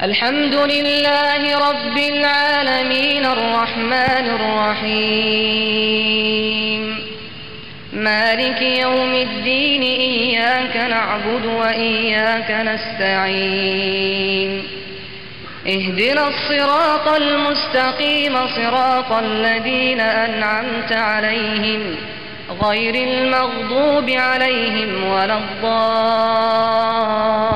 الحمد لله رب العالمين الرحمن الرحيم مالك يوم الدين إياك نعبد وإياك نستعين اهدنا الصراط المستقيم صراط الذين أنعمت عليهم غير المغضوب عليهم ولا الضالين